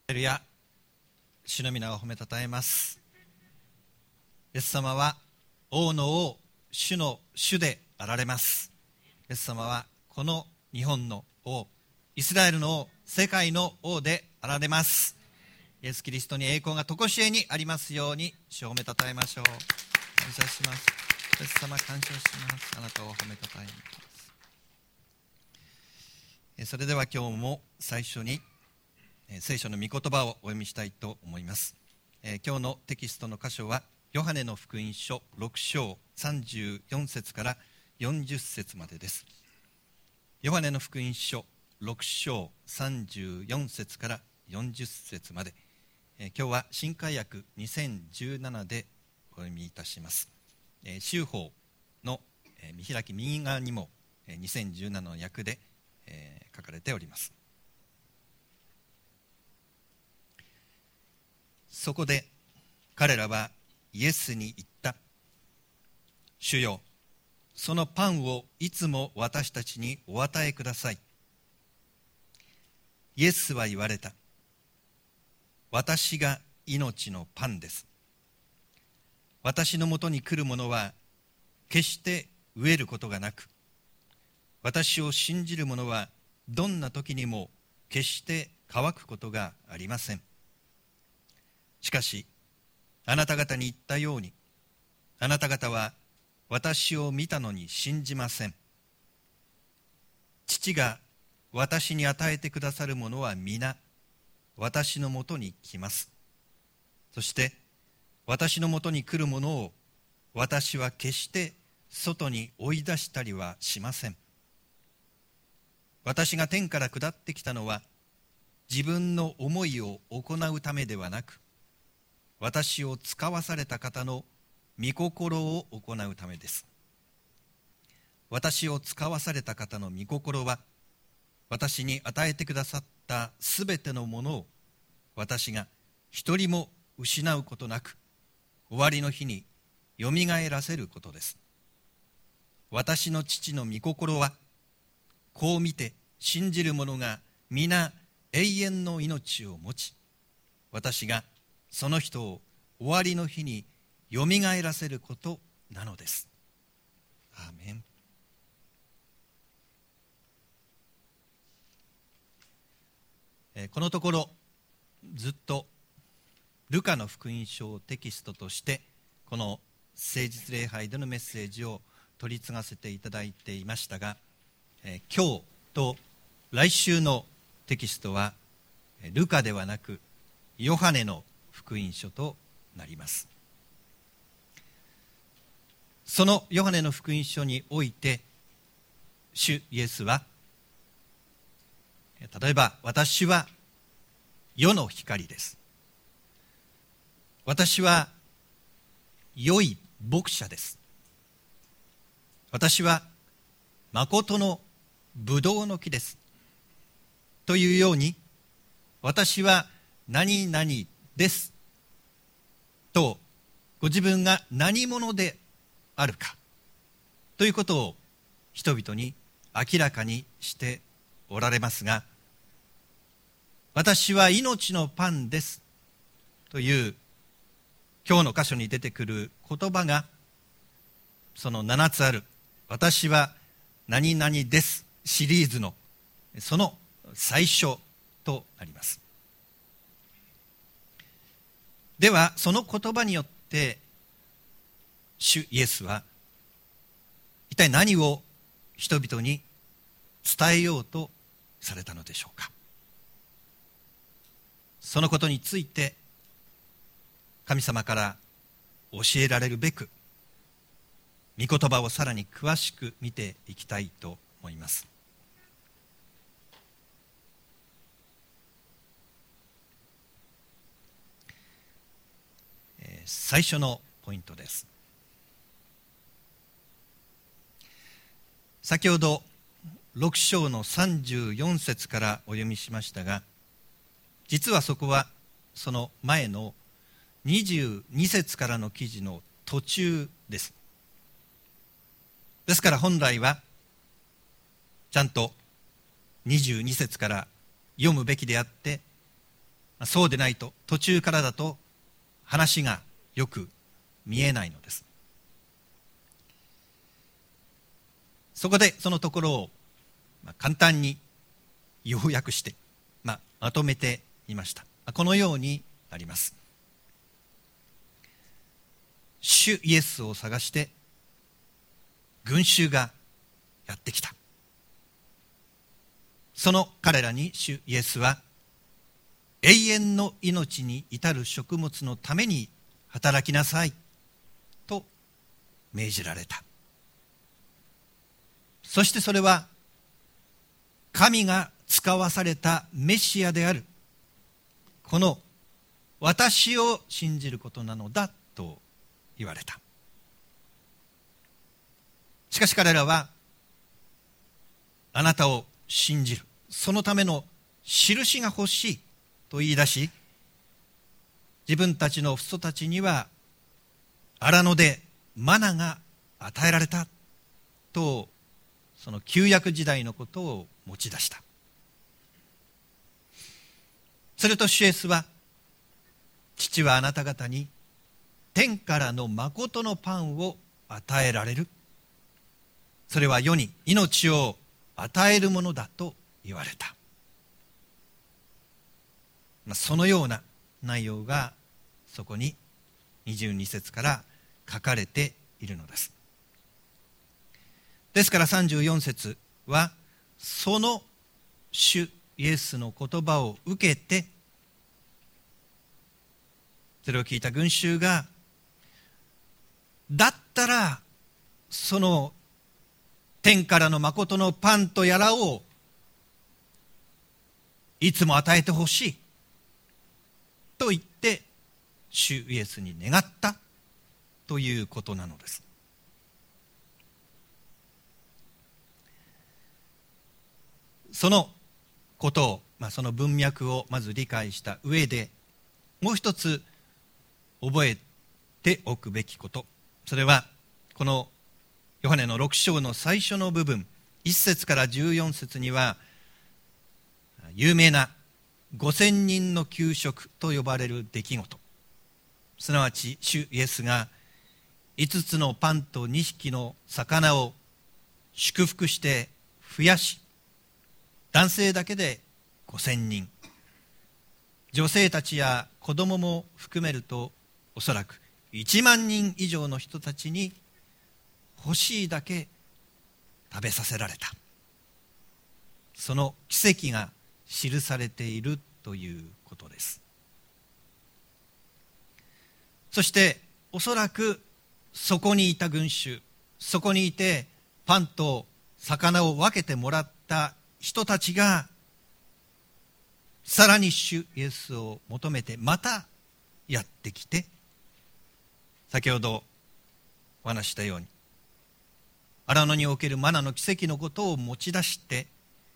ハレルヤ、主の皆を褒めたたえます。イエス様は王の王、主の主であられます。イエス様はこの日本の王、イスラエルの王、世界の王であられます。イエス・キリストに栄光が常しえにありますように、主を褒めたたえましょう。感謝します。イエス様、感謝します。あなたを褒めたたえます。それでは今日も最初に聖書の御言葉をお読みしたいと思います。今日のテキストの箇所はヨハネの福音書6章34節から40節までです。ヨハネの福音書6章34節から40節まで、今日は新改訳2017でお読みいたします。修法の見開き右側にも2017の訳で書かれております。そこで彼らはイエスに言った。主よ、そのパンをいつも私たちにお与えください。イエスは言われた。私が命のパンです。私のもとに来る者は決して飢えることがなく、私を信じる者はどんな時にも決して乾くことがありません。しかし、あなた方に言ったように、あなた方は私を見たのに信じません。父が私に与えてくださるものは皆、私のもとに来ます。そして、私のもとに来るものを、私は決して外に追い出したりはしません。私が天から下ってきたのは、自分の思いを行うためではなく、私を使わされた方の御心を行うためです。私を使わされた方の御心は、私に与えてくださったすべてのものを、私が一人も失うことなく、終わりの日によみがえらせることです。私の父の御心は、こう見て信じる者が皆永遠の命を持ち、私がその人を終わりの日によみがえらせることなのです。アーメン。このところずっとルカの福音書をテキストとしてこの聖日礼拝でのメッセージを取り継がせていただいていましたが、今日と来週のテキストはルカではなくヨハネの福音書となります。そのヨハネの福音書において、主イエスは、例えば私は世の光です。私は良い牧者です。私は誠のブドウの木です。というように、私は何々ですとご自分が何者であるかということを人々に明らかにしておられますが、私は命のパンですという今日の箇所に出てくる言葉が、その7つある私は何々ですシリーズのその最初となります。ではその言葉によって主イエスは一体何を人々に伝えようとされたのでしょうか。そのことについて神様から教えられるべく、御言葉をさらに詳しく見ていきたいと思います。最初のポイントです。先ほど6章の34節からお読みしましたが、実はそこはその前の22節からの記事の途中です。ですから本来はちゃんと22節から読むべきであって、 そうでないと、途中からだと話がよく見えないのです。そこでそのところを簡単に要約して、まとめてみました。このようになります。主イエスを探して群衆がやってきた。その彼らに主イエスは永遠の命に至る食物のために働きなさいと命じられた。そしてそれは神が使わされたメシアであるこの私を信じることなのだと言われた。しかし彼らはあなたを信じる、そのための印が欲しいと言い出し、自分たちの父祖たちには荒野でマナが与えられたと、その旧約時代のことを持ち出した。すると主イエスは、父はあなた方に天からの誠のパンを与えられる、それは世に命を与えるものだと言われた。そのような内容がそこに22節から書かれているのです。ですから34節はその主イエスの言葉を受けて、それを聞いた群衆が、だったらその天からの誠のパンとやらをいつも与えてほしいと言って主イエスに願ったということなのです。そのことを、その文脈をまず理解した上で、もう一つ覚えておくべきこと、それはこのヨハネの6章の最初の部分、1節から14節には有名な5000人の給食と呼ばれる出来事、すなわち主イエスが5つのパンと2匹の魚を祝福して増やし、男性だけで5000人、女性たちや子供も含めるとおそらく1万人以上の人たちに欲しいだけ食べさせられた。その奇跡が記されているということです。そしておそらくそこにいた群衆、そこにいてパンと魚を分けてもらった人たちが、さらに主イエスを求めてまたやってきて、先ほどお話したように荒野におけるマナの奇跡のことを持ち出して、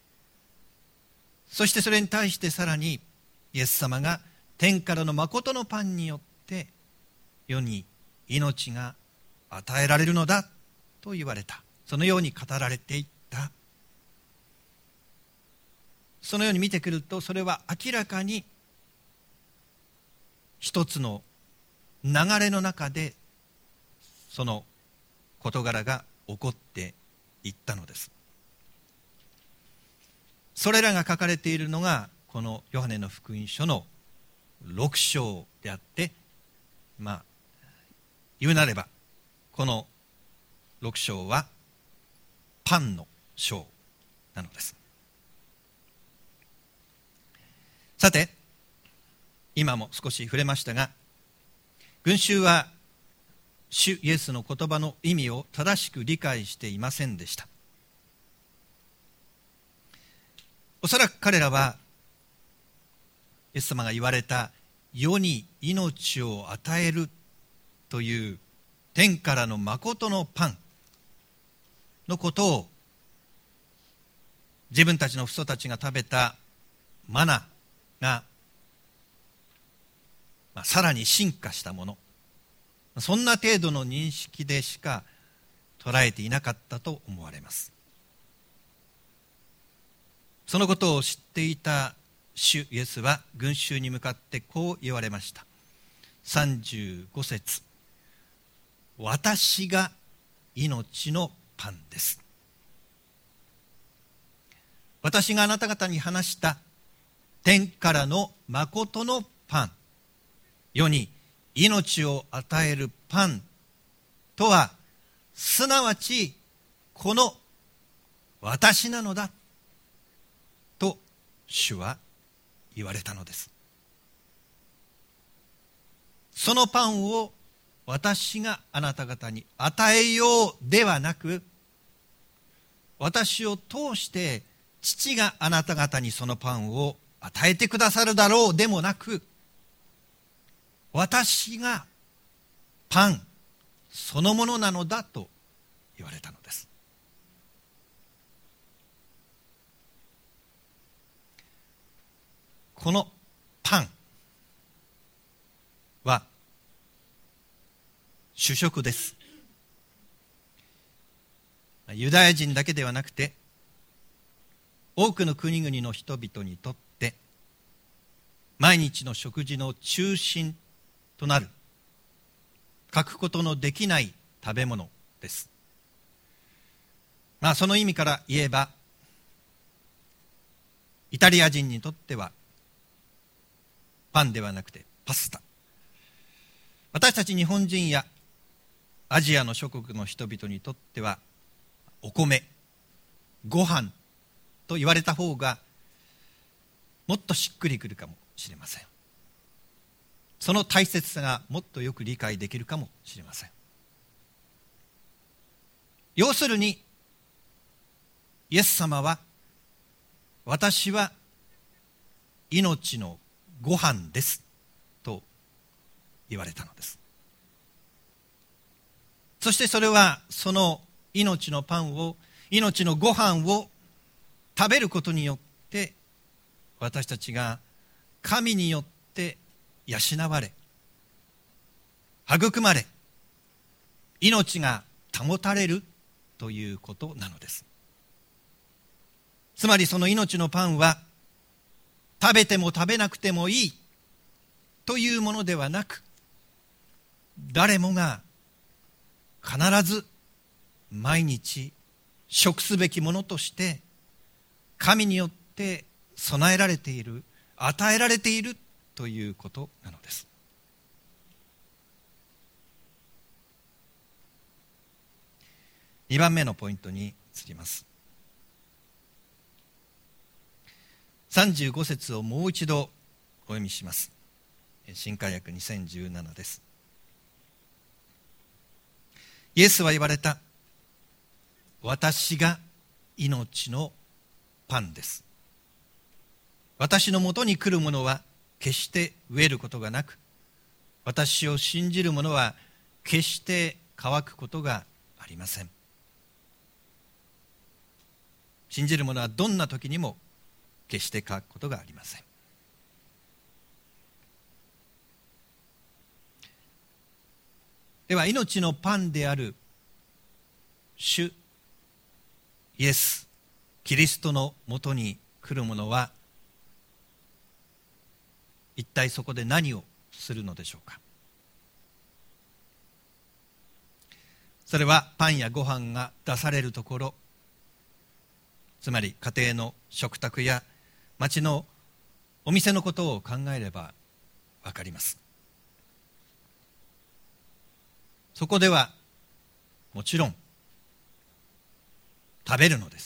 そしてそれに対してさらにイエス様が天からの誠のパンによって世に命が与えられるのだと言われた。そのように語られていった。そのように見てくると、それは明らかに一つの流れの中でその事柄が起こっていったのです。それらが書かれているのがこのヨハネの福音書の6章であって、言うなればこの6章はパンの章なのです。さて、今も少し触れましたが、群衆は主イエスの言葉の意味を正しく理解していませんでした。おそらく彼らはイエス様が言われた世に命を与えるという天からの誠のパンのことを、自分たちの父祖たちが食べたマナが、さらに進化したもの、そんな程度の認識でしか捉えていなかったと思われます。そのことを知っていた主イエスは群衆に向かってこう言われました。35節、私が命のパンです。私があなた方に話した天からの誠のパン、世に命を与えるパンとは、すなわちこの私なのだと主は言われたのです。そのパンを私があなた方に与えようではなく、私を通して父があなた方にそのパンを与えてくださるだろうでもなく、私がパンそのものなのだと言われたのです。このパンは主食です。ユダヤ人だけではなくて、多くの国々の人々にとって毎日の食事の中心となる、欠くことのできない食べ物です。その意味から言えば、イタリア人にとってはパンではなくてパスタ、私たち日本人やアジアの諸国の人々にとってはお米、ご飯と言われた方がもっとしっくりくるかもしれません。その大切さがもっとよく理解できるかもしれません。要するに、イエス様は、私は命のご飯ですと言われたのです。そしてそれは、その命のパンを、命のご飯を食べることによって、私たちが神によって養われ、育まれ、命が保たれるということなのです。つまりその命のパンは、食べても食べなくてもいいというものではなく、誰もが必ず毎日食すべきものとして神によって備えられている、与えられているということなのです。2番目のポイントに移ります。35節をもう一度お読みします。新海訳2017です。イエスは言われた。私が命のパンです。私のもとに来る者は決して飢えることがなく、私を信じる者は決して乾くことがありません。信じる者はどんな時にも決して乾くことがありません。では、命のパンである主イエスキリストのもとに来る者は一体そこで何をするのでしょうか。それはパンやご飯が出されるところ、つまり家庭の食卓や町のお店のことを考えればわかります。そこではもちろん食べるのです。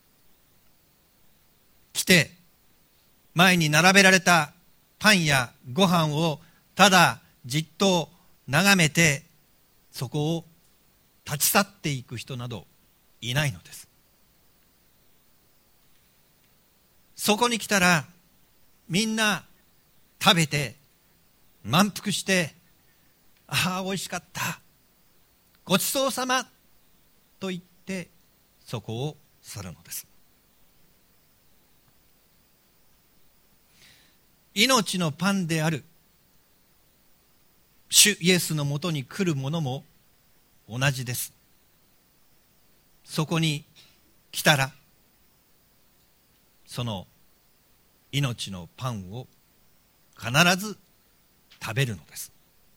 来て前に並べられたパンやご飯をただじっと眺めてそこを立ち去っていく人などいないのです。そこに来たらみんな食べて満腹して、ああおいしかった、ごちそうさまと言ってそこを去るのです。命のパンである主イエスのもとに来る者も同じです。そこに来たらその命のパンを必ず食べるのです。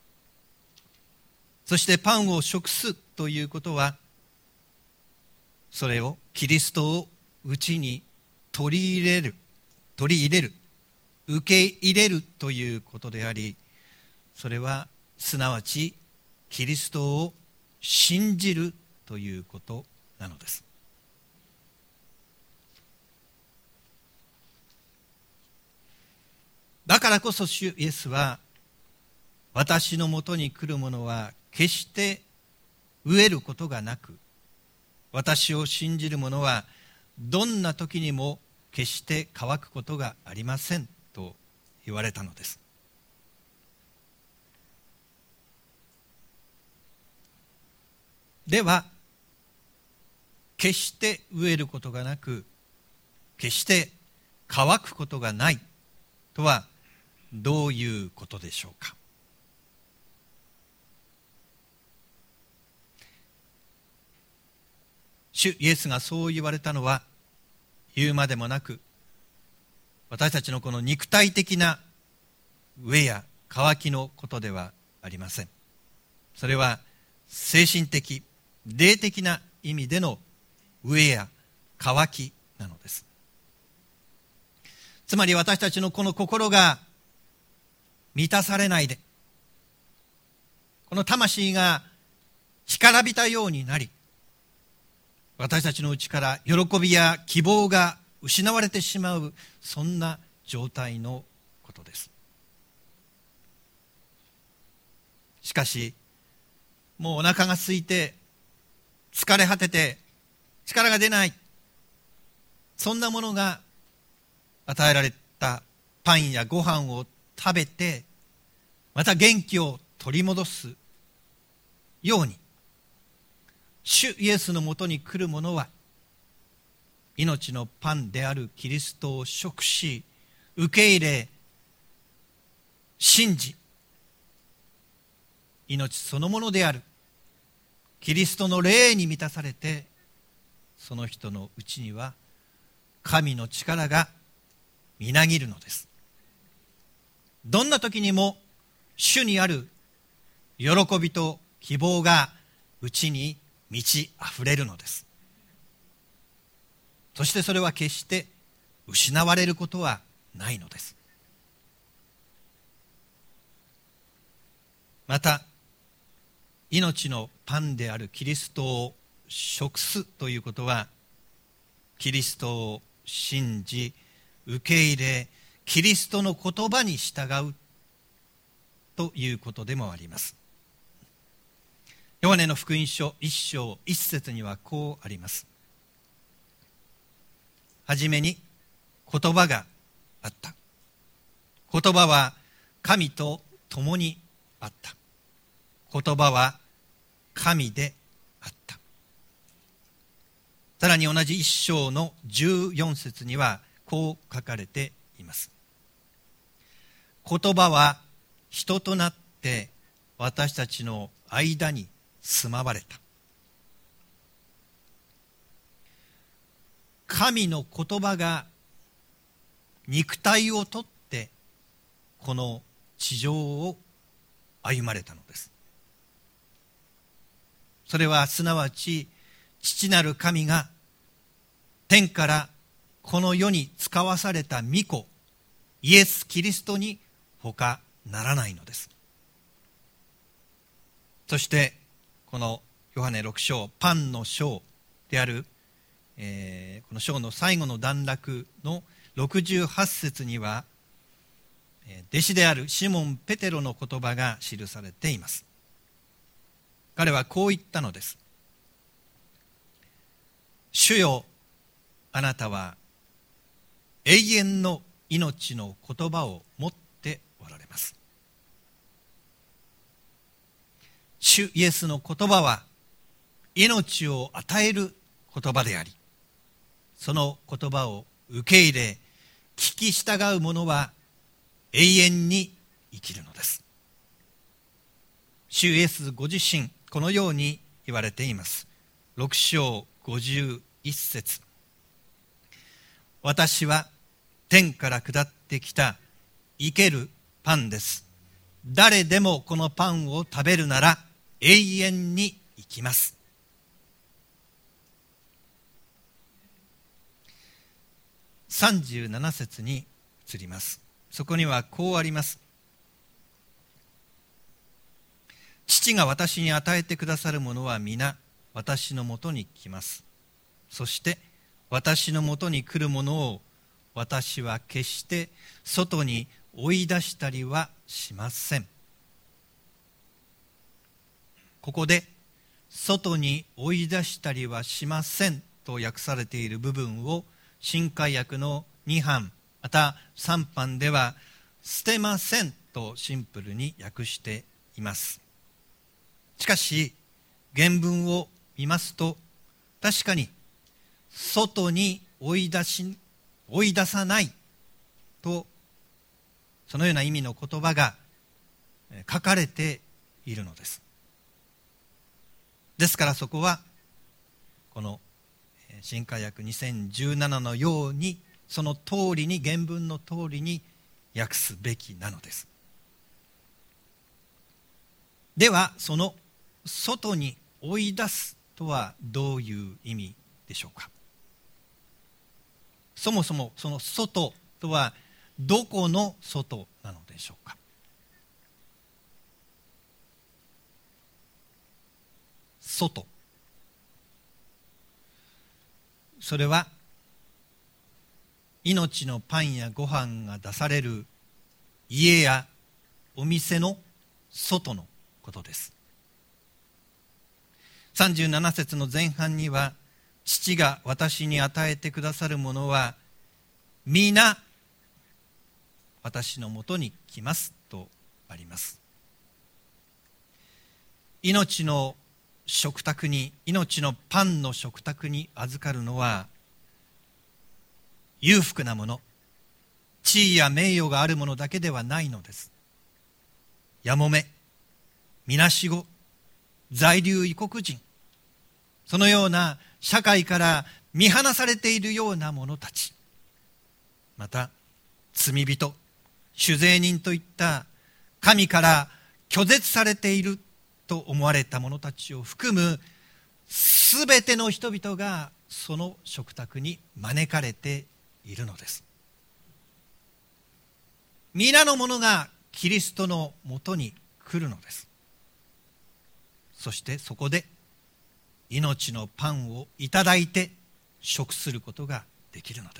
そしてパンを食すということは、それをキリストをうちに取り入れる、受け入れるということであり、それはすなわちキリストを信じるということなのです。だからこそ主イエスは、私のもとに来る者は決して飢えることがなく、私を信じる者はどんな時にも決して乾くことがありませんと言われたのです。では、決して飢えることがなく、決して乾くことがないとはどういうことでしょうか。主イエスがそう言われたのは、言うまでもなく、私たちのこの肉体的な飢えや渇きのことではありません。それは精神的、霊的な意味での飢えや渇きなのです。つまり私たちのこの心が満たされないで、この魂が干からびたようになり、私たちのうちから喜びや希望が失われてしまう、そんな状態のことです。しかし、もうお腹が空いて疲れ果てて力が出ない、そんなものが与えられたパンやご飯を食べて、また元気を取り戻すように、主イエスのもとに来る者は、命のパンであるキリストを食し、受け入れ、信じ、命そのものであるキリストの霊に満たされて、その人のうちには神の力がみなぎるのです。どんな時にも主にある喜びと希望がうちに満ち溢れるのです。そしてそれは決して失われることはないのです。また、命のパンであるキリストを食すということは、キリストを信じ、受け入れ、キリストの言葉に従うということでもあります。ヨハネの福音書1章1節にはこうあります。はじめに言葉があった。言葉は神と共にあった。言葉は神であった。さらに同じ1章の14節にはこう書かれています。言葉は人となって私たちの間に住まわれた。神の言葉が肉体をとってこの地上を歩まれたのです。それはすなわち父なる神が天からこの世に使わされた御子イエス・キリストに他ならないのです。そしてこのヨハネ6章、パンの章である、この章の最後の段落の68節には、弟子であるシモン・ペテロの言葉が記されています。彼はこう言ったのです。主よ、あなたは永遠の命の言葉を持っておられます。主イエスの言葉は命を与える言葉であり、その言葉を受け入れ聞き従う者は永遠に生きるのです。主イエスご自身このように言われています。6章51節。私は天から下ってきた生けるパンです。誰でもこのパンを食べるなら永遠に生きます。37節に移ります。そこにはこうあります。父が私に与えてくださるものは皆私のもとに来ます。そして私のもとに来るものを私は決して外に追い出したりはしません。ここで外に追い出したりはしませんと訳されている部分を新海訳の2版また3版では捨てませんとシンプルに訳しています。しかし原文を見ますと確かに外に追い出さないとそのような意味の言葉が書かれているのです。ですからそこはこの新海訳2017のようにその通りに原文の通りに訳すべきなのです。ではその外に追い出すとはどういう意味でしょうか。そもそもその外とはどこの外なのでしょうか。外、それは命のパンやご飯が出される家やお店の外のことです。37節の前半には父が私に与えてくださるものは皆私のもとに来ますとあります。命の食卓に、命のパンの食卓に預かるのは裕福なもの、地位や名誉があるものだけではないのです。やもめ、みなしご、在留異国人、そのような社会から見放されているような者たち、また罪人、酒税人といった神から拒絶されていると思われた者たちを含むすべての人々がその食卓に招かれているのです。皆の者がキリストのもとに来るのです。そしてそこで命のパンをいただいて食することができるのです。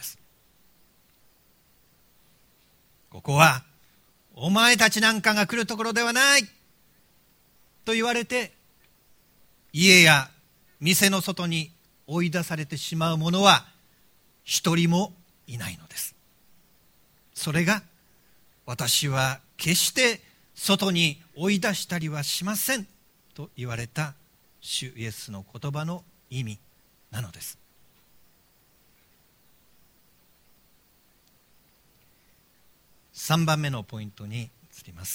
ここはお前たちなんかが来るところではないと言われて家や店の外に追い出されてしまう者は一人もいないのです。それが私は決して外に追い出したりはしませんと言われた主イエスの言葉の意味なのです。3番目のポイントに移ります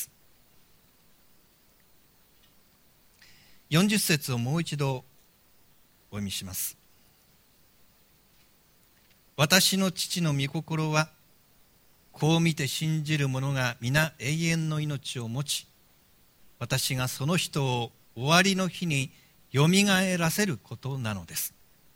。40節をもう一度お読みします。私の父の御心はこう見て信じる者が皆永遠の命を持ち、私がその人を終わりの日によみがえらせることなのです。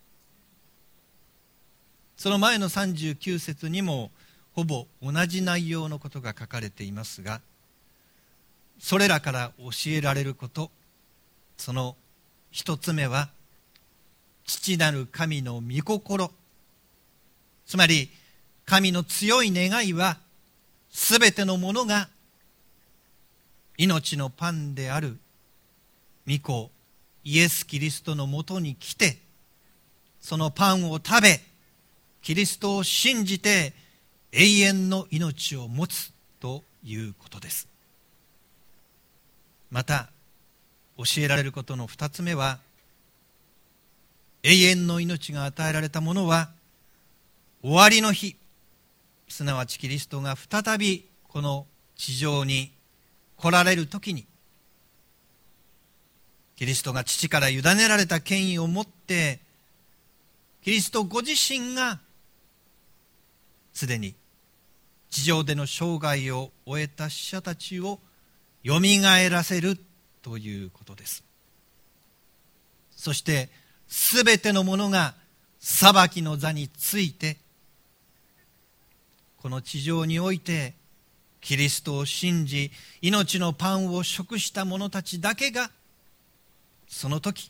その前の39節にもほぼ同じ内容のことが書かれていますが、それらから教えられること、その一つ目は父なる神の御心、つまり神の強い願いはすべてのものが命のパンである御子イエス・キリストのもとに来て、そのパンを食べキリストを信じて永遠の命を持つということです。また教えられることの2つ目は、永遠の命が与えられた者は終わりの日、すなわちキリストが再びこの地上に来られる時に、キリストが父から委ねられた権威を持ってキリストご自身がすでに地上での生涯を終えた死者たちをよみがえらせるということです。そしてすべてのものが裁きの座について、この地上においてキリストを信じ命のパンを食した者たちだけが、その時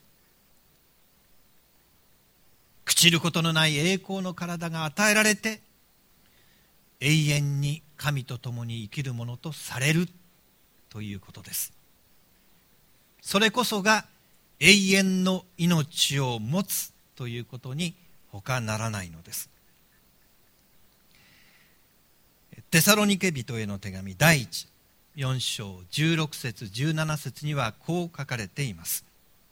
朽ちることのない栄光の体が与えられて、永遠に神と共に生きるものとされるということです。それこそが永遠の命を持つということに他ならないのです。テサロニケ人への手紙第4章16節17節にはこう書かれています。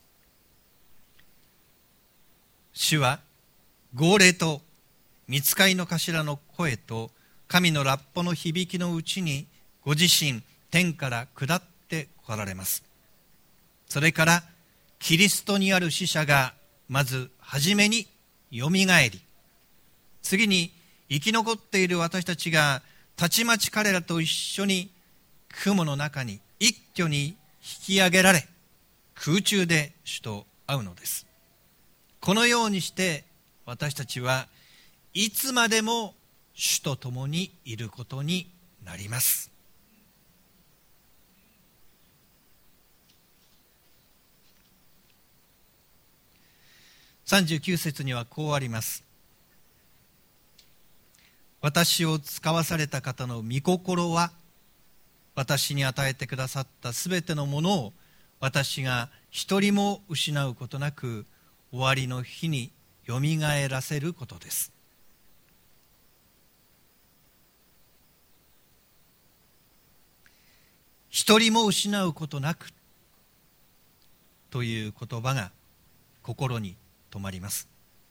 主は号令と御使いの頭の声と神のラッパの響きのうちにご自身天から下って来られます。それからキリストにある死者がまず初めによみがえり、次に生き残っている私たちがたちまち彼らと一緒に雲の中に一挙に引き上げられ、空中で主と会うのです。このようにして私たちはいつまでも主と共にいることになります。39節にはこうあります。私を使わされた方の御心は、私に与えてくださったすべてのものを私が一人も失うことなく終わりの日によみがえらせることです。一人も失うことなくという言葉が心に留まります。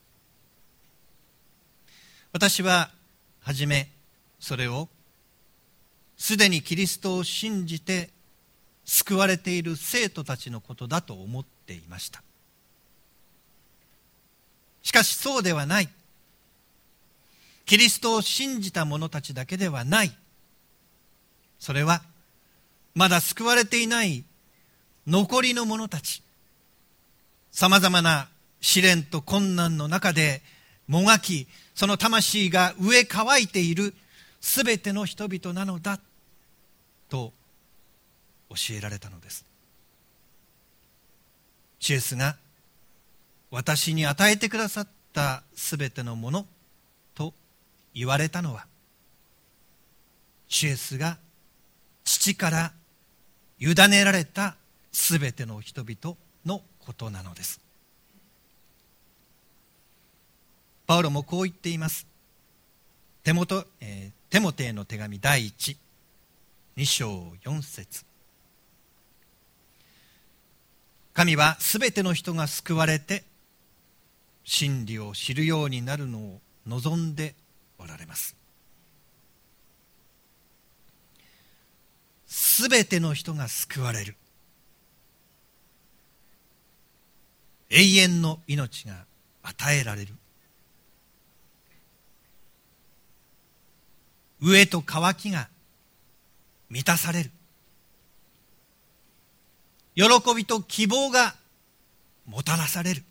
私ははじめそれをすでにキリストを信じて救われている生徒たちのことだと思っていました。しかしそうではない。キリストを信じた者たちだけではない。それはまだ救われていない残りの者たち、さまざまな試練と困難の中でもがき、その魂が飢え渇いているすべての人々なのだと教えられたのです。イエスが私に与えてくださったすべてのものと言われたのは、イエスが父から委ねられたすべての人々のことなのです。パウロもこう言っています。テモテへの手紙第12章4節。神はすべての人が救われて真理を知るようになるのを望んでおられます。すべての人が救われる、永遠の命が与えられる、飢えと渇きが満たされる、喜びと希望がもたらされる、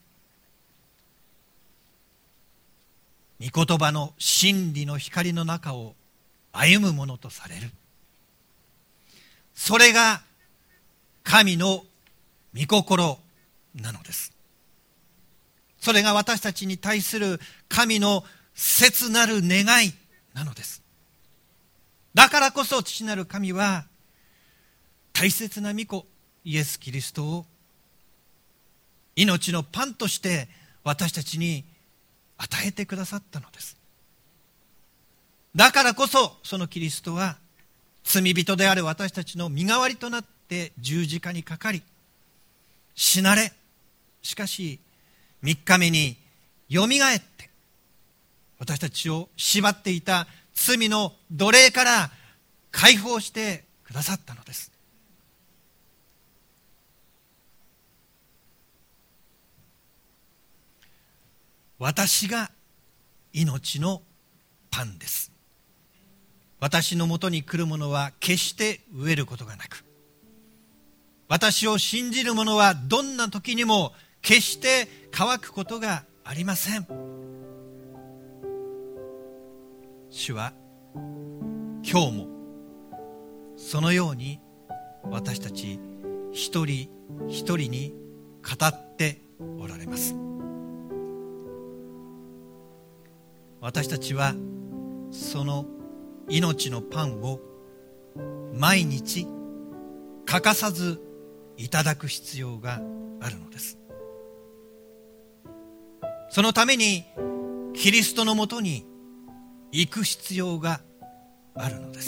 御言葉の真理の光の中を歩むものとされる。それが神の御心なのです。それが私たちに対する神の切なる願いなのです。だからこそ父なる神は大切な御子イエス・キリストを命のパンとして私たちに与えてくださったのです。だからこそそのキリストは罪人である私たちの身代わりとなって十字架にかかり死なれ、しかし3日目によみがえって私たちを縛っていた罪の奴隷から解放してくださったのです。私が命のパンです。 私のもとに来る者は決して飢えることがなく、私を信じる者はどんな時にも決して乾くことがありません。主は今日もそのように私たち一人一人に語っておられます。私たちはその命のパンを毎日欠かさずいただく必要があるのです。そのためにキリストのもとに行く必要があるのです。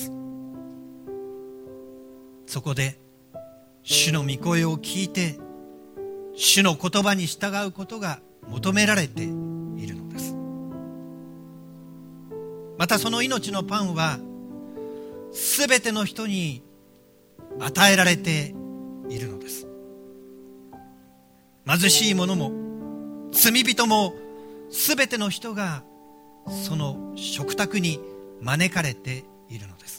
そこで主の御声を聞いて主の言葉に従うことが求められているのです。またその命のパンはすべての人に与えられているのです。貧しい者も罪人もすべての人がその食卓に招かれているのです。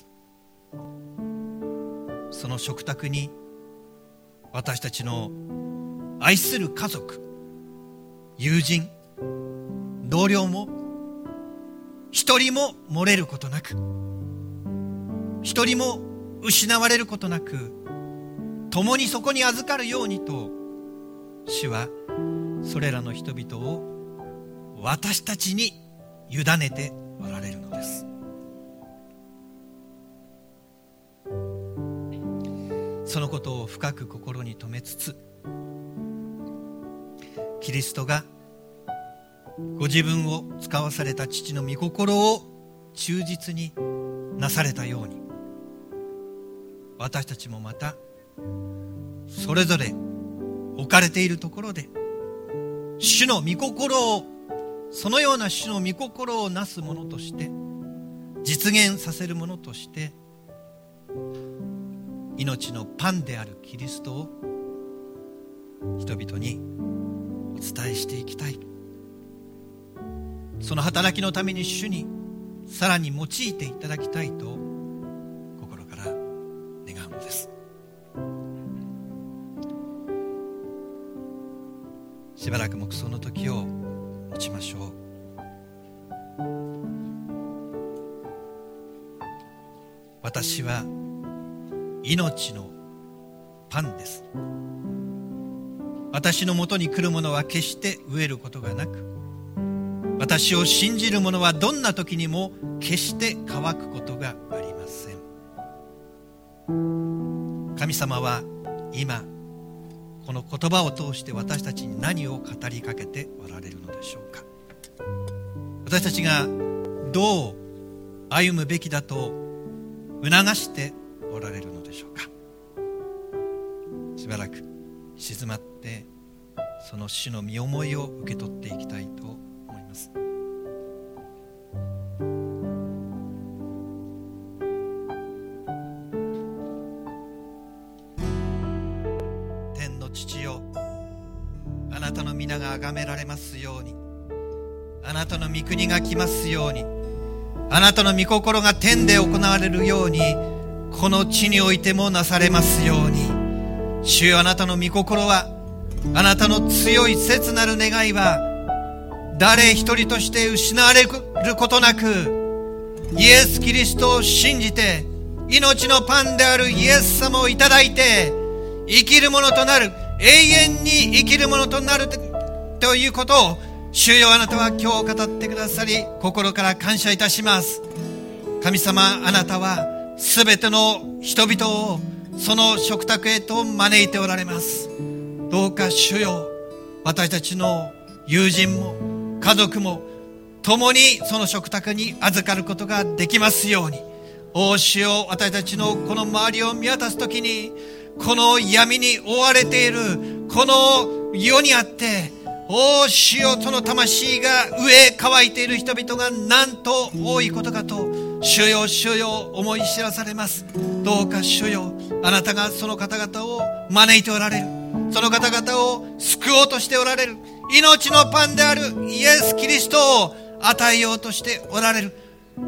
その食卓に私たちの愛する家族、友人、同僚も一人も漏れることなく、一人も失われることなく、共にそこに預かるようにと主はそれらの人々を私たちに委ねておられるのです。そのことを深く心に留めつつ、キリストがご自分を使わされた父の御心を忠実になされたように、私たちもまたそれぞれ置かれているところで主の御心を、そのような主の御心をなすものとして、実現させるものとして、命のパンであるキリストを人々にお伝えしていきたい。その働きのために主にさらに用いていただきたいと心から願うのです。しばらく黙想の時を持ちましょう。私は命のパンです。私のもとに来る者は決して飢えることがなく、私を信じる者はどんな時にも決して乾くことがありません。神様は今この言葉を通して私たちに何を語りかけておられるのでしょうか。私たちがどう歩むべきだと促しておられるのでしょうか。しばらく静まってその主の御思いを受け取っていきたいと思います。天の父よ、あなたの皆が崇められますように、あなたの御国が来ますように、あなたの御心が天で行われるようにこの地においてもなされますように。主よ、あなたの御心は、あなたの強い切なる願いは誰一人として失われることなく、イエス・キリストを信じて命のパンであるイエス様をいただいて生きるものとなる、永遠に生きるものとなるということを主よ、あなたは今日語ってくださり心から感謝いたします。神様、あなたはすべての人々をその食卓へと招いておられます。どうか主よ、私たちの友人も家族も共にその食卓に預かることができますように。お主よ、私たちのこの周りを見渡すときに、この闇に覆われているこの世にあって、お主よ、その魂が飢え乾いている人々がなんと多いことかと主よ、主よ、思い知らされます。どうか主よ、あなたがその方々を招いておられる、その方々を救おうとしておられる、命のパンであるイエス・キリストを与えようとしておられる。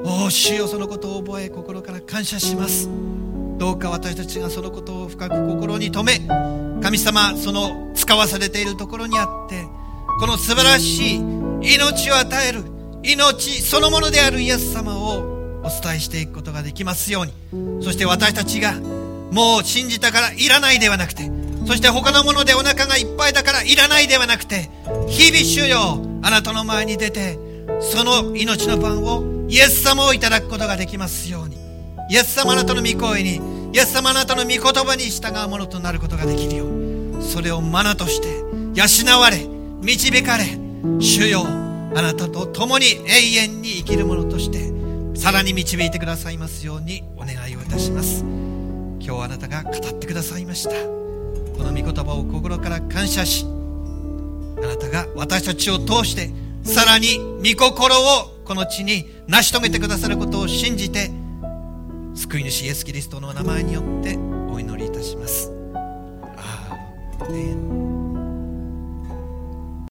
主よ、そのことを覚え心から感謝します。どうか私たちがそのことを深く心に留め、神様、その使わされているところにあって、この素晴らしい命を与える命そのものであるイエス様をお伝えしていくことができますように。そして私たちがもう信じたからいらないではなくて、そして他のものでお腹がいっぱいだからいらないではなくて、日々主よ、あなたの前に出て、その命のパンをイエス様をいただくことができますように。イエス様、あなたの御声に、イエス様、あなたの御言葉に従うものとなることができるように、それをマナとして養われ、導かれ、主よ、あなたと共に永遠に生きるものとしてさらに導いてくださいますようにお願いをいたします。今日あなたが語ってくださいました。この御言葉を心から感謝し、あなたが私たちを通してさらに御心をこの地に成し遂げてくださることを信じて、救い主イエスキリストの名前によってお祈りいたします。アーメン。